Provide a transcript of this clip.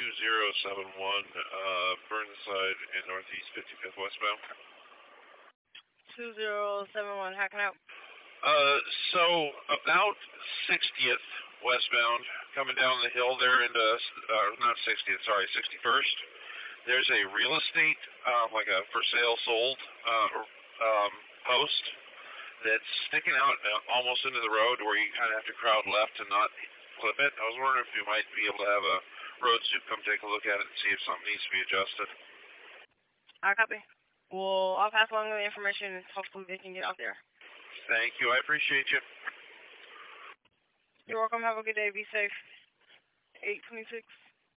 2071, Burnside and Northeast 55th westbound. 2071, how can I help? So about 60th westbound, coming down the hill there into, not 60th, sorry, 61st. There's a real estate, like a for sale sold, post that's sticking out almost into the road where you kind of have to crowd left to not clip it. I was wondering if you might be able to have a road suit come take a look at it and see if something needs to be adjusted. I copy. Well, I'll pass along the information and hopefully they can get out there. Thank you. I appreciate you. You're welcome. Have a good day. Be safe. 826.